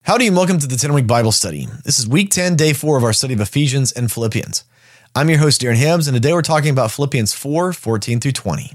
Howdy and welcome to the 10-Week Bible Study. This is week 10, day 4 of our study of Ephesians and Philippians. I'm your host, Darren Hibbs, and today we're talking about Philippians 4, 14 through 20.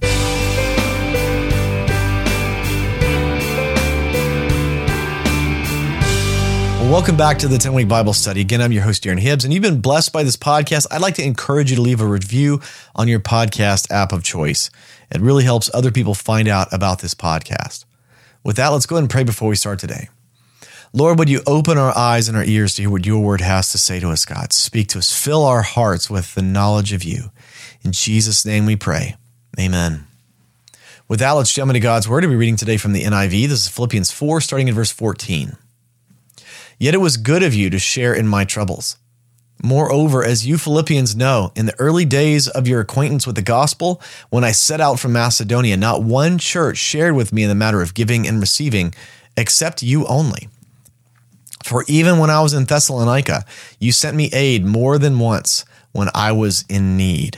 Well, welcome back to the 10-Week Bible Study. Again, I'm your host, Darren Hibbs, and you've been blessed by this podcast. I'd like to encourage you to leave a review on your podcast app of choice. It really helps other people find out about this podcast. With that, let's go ahead and pray before we start today. Lord, would you open our eyes and our ears to hear what your word has to say to us, God? Speak to us. Fill our hearts with the knowledge of you. In Jesus' name we pray. Amen. With that, let's jump into God's word. We'll be reading today from the NIV. This is Philippians 4, starting in verse 14. Yet it was good of you to share in my troubles. Moreover, as you Philippians know, in the early days of your acquaintance with the gospel, when I set out from Macedonia, not one church shared with me in the matter of giving and receiving, except you only. For even when I was in Thessalonica, you sent me aid more than once when I was in need.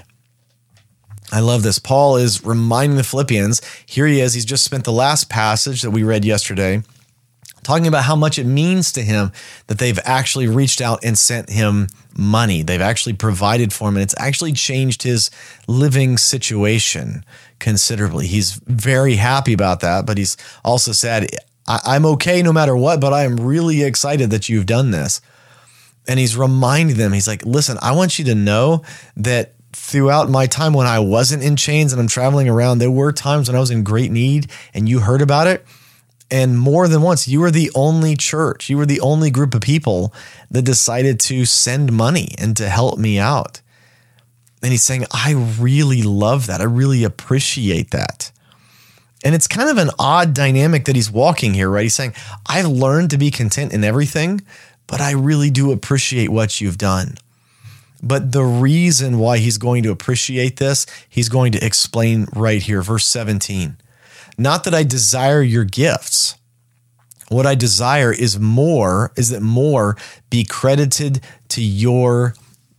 I love this. Paul is reminding the Philippians, here he is, he's just spent the last passage that we read yesterday, talking about how much it means to him that they've actually reached out and sent him money. They've actually provided for him, and it's actually changed his living situation considerably. He's very happy about that, but he's also said, I'm okay no matter what, but I am really excited that you've done this. And he's reminding them, he's like, listen, I want you to know that throughout my time when I wasn't in chains and I'm traveling around, there were times when I was in great need and you heard about it. And more than once, you were the only church, you were the only group of people that decided to send money and to help me out. And he's saying, I really love that. I really appreciate that. And it's kind of an odd dynamic that he's walking here, right? He's saying, I've learned to be content in everything, but I really do appreciate what you've done. But the reason why he's going to appreciate this, he's going to explain right here, verse 17. Not that I desire your gifts. What I desire is that more be credited to your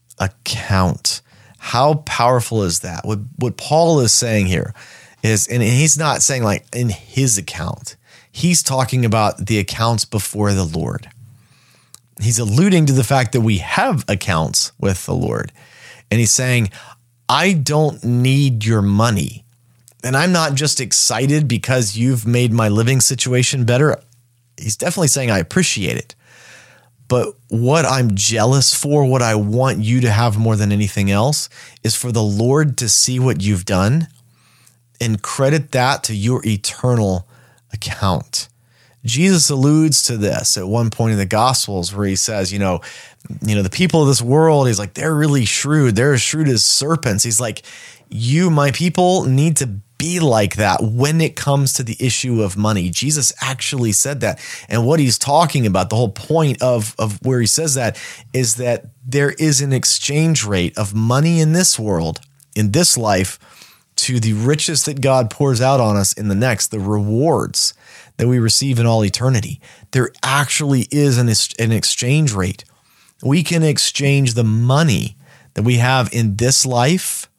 account. How powerful is that? What Paul is saying here is, and he's not saying like in his account. He's talking about the accounts before the Lord. He's alluding to the fact that we have accounts with the Lord. And he's saying, I don't need your money. And I'm not just excited because you've made my living situation better. He's definitely saying I appreciate it. But what I'm jealous for, what I want you to have more than anything else, is for the Lord to see what you've done and credit that to your eternal account. Jesus alludes to this at one point in the Gospels where he says, the people of this world, he's like, they're really shrewd. They're as shrewd as serpents. He's like, you, my people, need to be like that when it comes to the issue of money. Jesus actually said that. And what he's talking about, the whole point of where he says that, is that there is an exchange rate of money in this world, in this life, to the riches that God pours out on us in the next, the rewards that we receive in all eternity. There actually is an exchange rate. We can exchange the money that we have in this life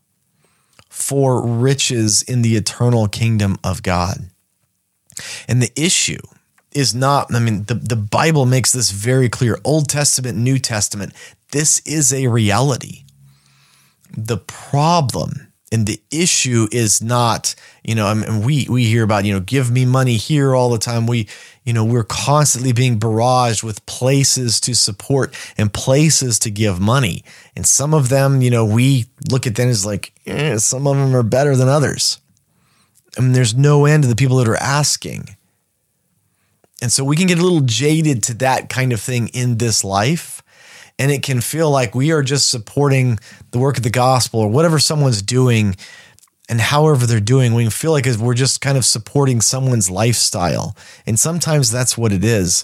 for riches in the eternal kingdom of God. And the issue is not, the Bible makes this very clear. Old Testament, New Testament, this is a reality. The problem and the issue is not, we hear about, give me money here all the time. We're constantly being barraged with places to support and places to give money. And some of them, we look at them as like, some of them are better than others. There's no end to the people that are asking. And so we can get a little jaded to that kind of thing in this life. And it can feel like we are just supporting the work of the gospel or whatever someone's doing, and however they're doing, we can feel like we're just kind of supporting someone's lifestyle. And sometimes that's what it is.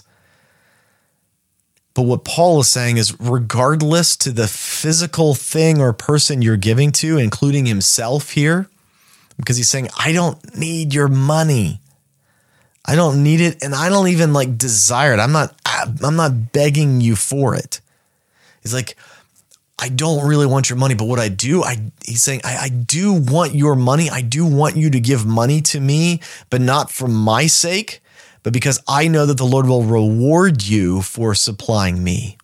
But what Paul is saying is, regardless to the physical thing or person you're giving to, including himself here, because he's saying, I don't need your money. I don't need it. And I don't even desire it. I'm not begging you for it. He's like, I don't really want your money, but what I do, he's saying, I do want your money. I do want you to give money to me, but not for my sake, but because I know that the Lord will reward you for supplying me.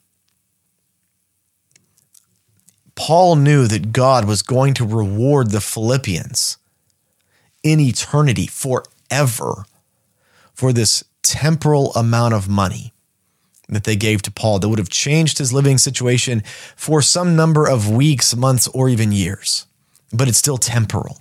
Paul knew that God was going to reward the Philippians in eternity forever for this temporal amount of money that they gave to Paul that would have changed his living situation for some number of weeks, months, or even years. But it's still temporal.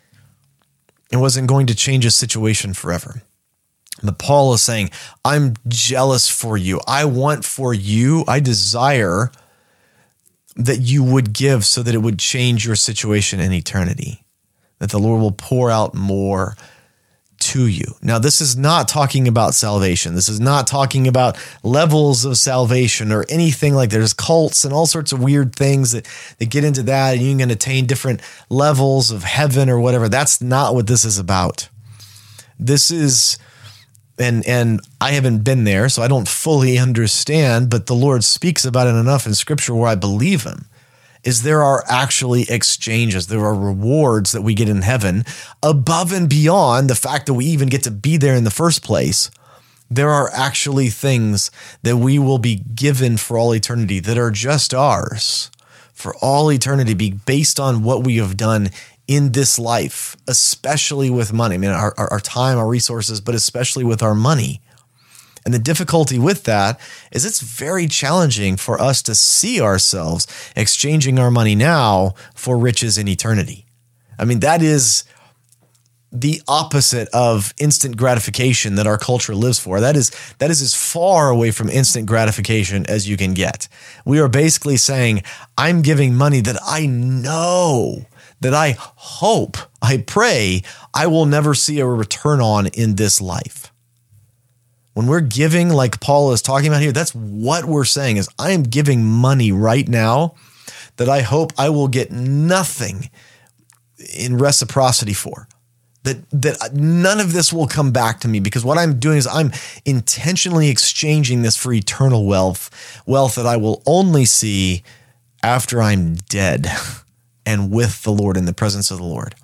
It wasn't going to change his situation forever. But Paul is saying, I'm jealous for you. I want for you, I desire that you would give so that it would change your situation in eternity, that the Lord will pour out more to you. Now, this is not talking about salvation. This is not talking about levels of salvation or anything like that. There's cults and all sorts of weird things that get into that, and you can attain different levels of heaven or whatever. That's not what this is about. This is, and I haven't been there, so I don't fully understand, but the Lord speaks about it enough in Scripture where I believe him, is there are actually exchanges. There are rewards that we get in heaven above and beyond the fact that we even get to be there in the first place. There are actually things that we will be given for all eternity that are just ours for all eternity, be based on what we have done in this life, especially with money. I mean, our time, our resources, but especially with our money. And the difficulty with that is it's very challenging for us to see ourselves exchanging our money now for riches in eternity. I mean, that is the opposite of instant gratification that our culture lives for. That is as far away from instant gratification as you can get. We are basically saying, I'm giving money that I know, that I hope, I pray I will never see a return on in this life. When we're giving, like Paul is talking about here, that's what we're saying is I am giving money right now that I hope I will get nothing in reciprocity for. That none of this will come back to me, because what I'm doing is I'm intentionally exchanging this for eternal wealth that I will only see after I'm dead and with the Lord, in the presence of the Lord.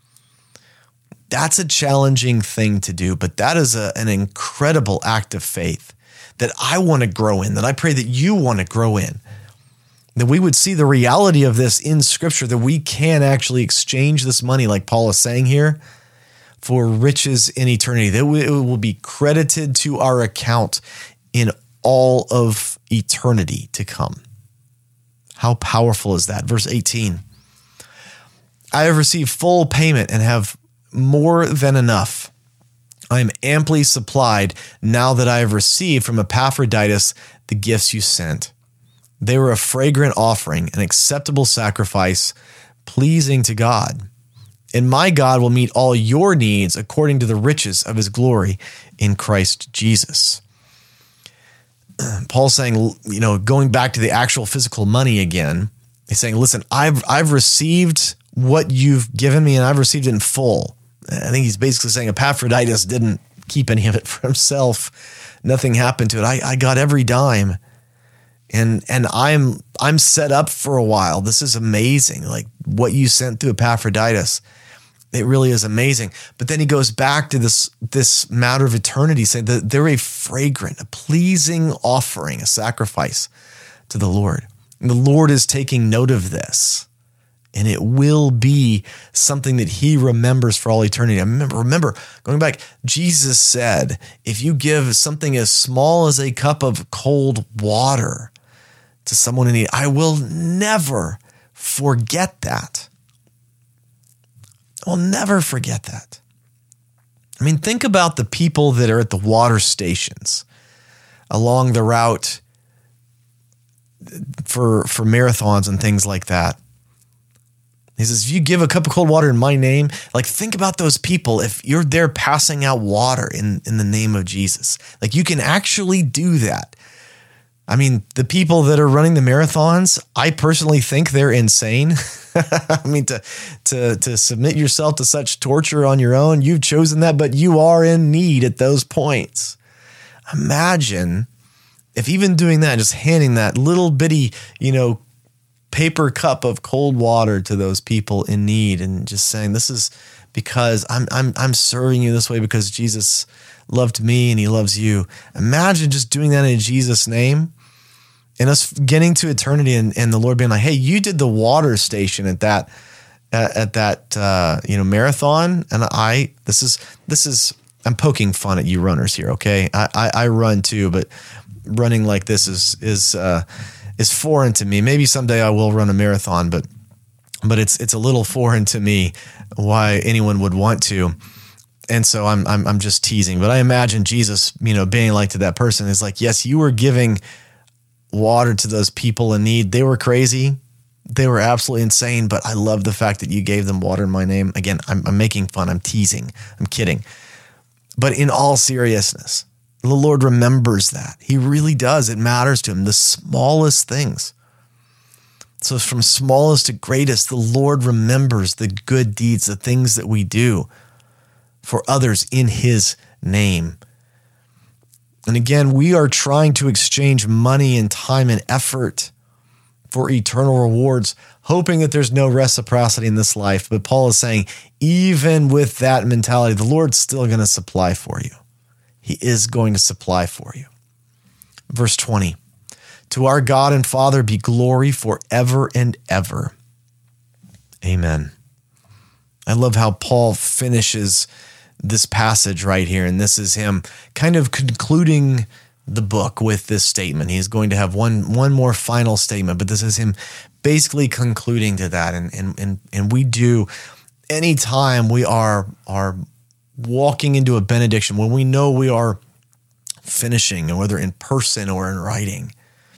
That's a challenging thing to do, but that is an incredible act of faith that I want to grow in, that I pray that you want to grow in, that we would see the reality of this in Scripture, that we can actually exchange this money, like Paul is saying here, for riches in eternity, that it will be credited to our account in all of eternity to come. How powerful is that? Verse 18, I have received full payment and have more than enough. I am amply supplied now that I have received from Epaphroditus the gifts you sent. They were a fragrant offering, an acceptable sacrifice, pleasing to God. And my God will meet all your needs according to the riches of his glory in Christ Jesus. Paul's saying, going back to the actual physical money again, he's saying, listen, I've received what you've given me, and I've received it in full. I think he's basically saying Epaphroditus didn't keep any of it for himself. Nothing happened to it. I got every dime, and I'm set up for a while. This is amazing. Like what you sent through Epaphroditus, it really is amazing. But then he goes back to this matter of eternity, saying that they're a fragrant, a pleasing offering, a sacrifice to the Lord. And the Lord is taking note of this. And it will be something that he remembers for all eternity. I remember going back, Jesus said, if you give something as small as a cup of cold water to someone in need, I will never forget that. I'll never forget that. I mean, think about the people that are at the water stations along the route for marathons and things like that. He says, if you give a cup of cold water in my name, like think about those people. If you're there passing out water in the name of Jesus, like you can actually do that. I mean, the people that are running the marathons, I personally think they're insane. I mean, to submit yourself to such torture on your own, you've chosen that, but you are in need at those points. Imagine if even doing that, just handing that little bitty, paper cup of cold water to those people in need, and just saying, this is because I'm serving you this way because Jesus loved me and he loves you. Imagine just doing that in Jesus' name and us getting to eternity and the Lord being like, hey, you did the water station at that marathon. And I'm poking fun at you runners here. Okay. I run too, but running like this is foreign to me. Maybe someday I will run a marathon, but it's a little foreign to me why anyone would want to. And so I'm just teasing, but I imagine Jesus, being like to that person is like, yes, you were giving water to those people in need. They were crazy. They were absolutely insane, but I love the fact that you gave them water in my name. Again, I'm making fun. I'm teasing. I'm kidding. But in all seriousness, the Lord remembers that. He really does. It matters to him. The smallest things. So from smallest to greatest, the Lord remembers the good deeds, the things that we do for others in his name. And again, we are trying to exchange money and time and effort for eternal rewards, hoping that there's no reciprocity in this life. But Paul is saying, even with that mentality, the Lord's still going to supply for you. He is going to supply for you. Verse 20, to our God and Father be glory forever and ever. Amen. I love how Paul finishes this passage right here. And this is him kind of concluding the book with this statement. He's going to have one more final statement, but this is him basically concluding to that. And we do, anytime we are walking into a benediction, when we know we are finishing, and whether in person or in writing,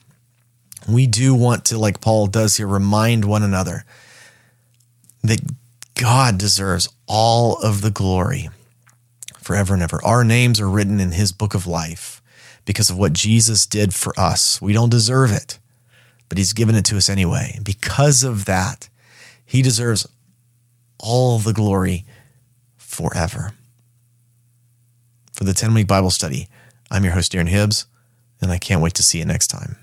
we do want to, like Paul does here, remind one another that God deserves all of the glory forever and ever. Our names are written in his book of life because of what Jesus did for us. We don't deserve it, but he's given it to us anyway. And because of that, he deserves all the glory forever. For the 10-week Bible study, I'm your host, Darren Hibbs, and I can't wait to see you next time.